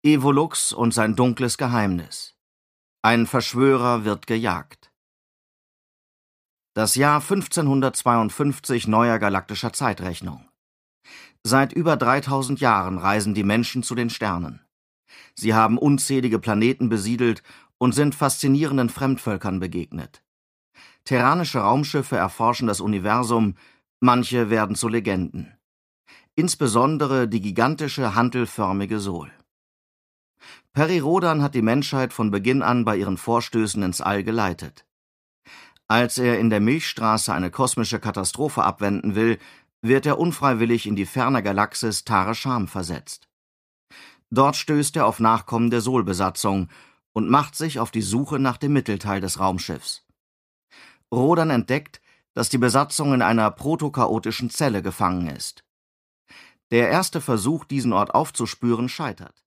Evolux und sein dunkles Geheimnis. Ein Verschwörer wird gejagt. Das Jahr 1552 neuer galaktischer Zeitrechnung. Seit über 3000 Jahren reisen die Menschen zu den Sternen. Sie haben unzählige Planeten besiedelt und sind faszinierenden Fremdvölkern begegnet. Terranische Raumschiffe erforschen das Universum, manche werden zu Legenden. Insbesondere die gigantische hantelförmige Sol. Peri Rodan hat die Menschheit von Beginn an bei ihren Vorstößen ins All geleitet. Als er in der Milchstraße eine kosmische Katastrophe abwenden will, wird er unfreiwillig in die ferne Galaxis Tare Sham versetzt. Dort stößt er auf Nachkommen der Sol-Besatzung und macht sich auf die Suche nach dem Mittelteil des Raumschiffs. Rodan entdeckt, dass die Besatzung in einer protochaotischen Zelle gefangen ist. Der erste Versuch, diesen Ort aufzuspüren, scheitert.